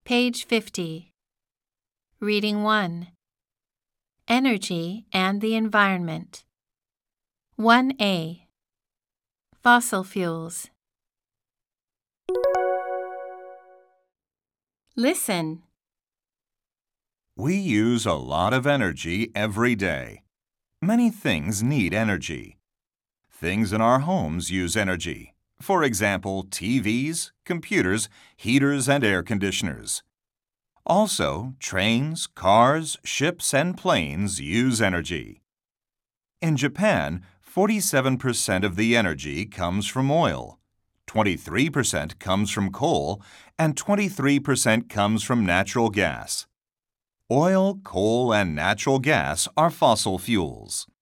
Page 50. Reading 1. Energy and the environment. 1A. Fossil fuels. Listen. We use a lot of energy every day. Many things need energy. Things in our homes use energy. For example, TVs, computers, heaters, and air conditioners. Also, trains, cars, ships, and planes use energy. In Japan, 47% of the energy comes from oil, 23% comes from coal, and 23% comes from natural gas. Oil, coal, and natural gas are fossil fuels.